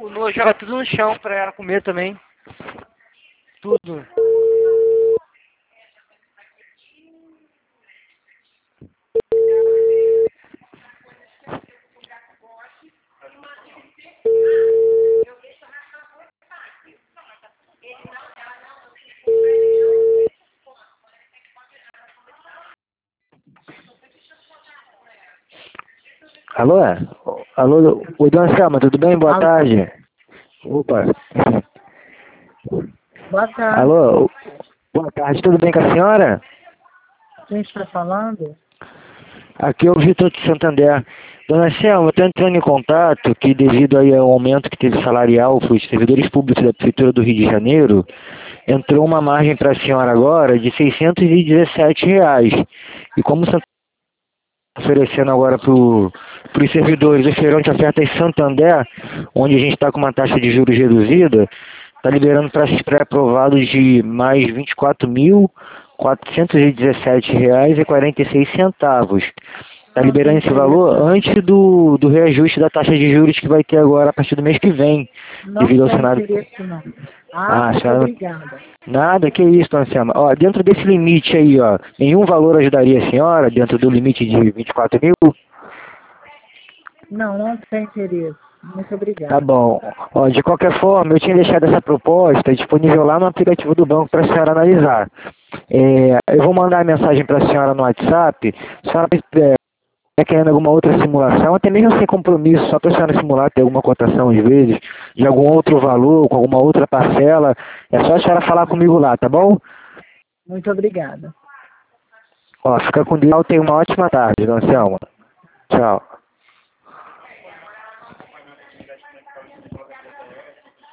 Joga tudo no chão pra ela comer também. Tudo. Alô? Alô? Oi, dona Selma, tudo bem? Boa Alô? tarde. Opa. Boa tarde. Alô? Boa tarde, tudo bem com a senhora? Quem está falando? Aqui é o Vitor de Santander. Dona Selma, estou entrando em contato que devido aí ao aumento que teve salarial para os servidores públicos da Prefeitura do Rio de Janeiro, entrou uma margem para a senhora agora de R$ 617. E como Santander está oferecendo agora para os servidores o feirão de ofertas Santander, onde a gente está com uma taxa de juros reduzida, está liberando para esses pré-aprovados de mais R$ 24.417,46. Está Não tem liberando esse valor interesse, não. antes do reajuste da taxa de juros que vai ter agora a partir do mês que vem, Não devido ao tem Senado. interesse, não. Ah, a Muito senhora... obrigada. Nada, que isso, dona Selma. Ó, dentro desse limite aí, ó, nenhum valor ajudaria a senhora, dentro do limite de 24 mil? Não, não tem interesse. Muito Tá obrigada. bom. Ó, de qualquer forma, eu tinha deixado essa proposta disponível lá no aplicativo do banco para a senhora analisar. Eu vou mandar a mensagem para a senhora no WhatsApp. Se a senhora querendo alguma outra simulação, até mesmo sem compromisso, só para a senhora simular, ter alguma cotação às vezes, de algum outro valor, com alguma outra parcela, é só a senhora falar comigo lá, tá bom? Muito obrigada. Ó, fica com Deus, tenha uma ótima tarde, dona Selma. Tchau.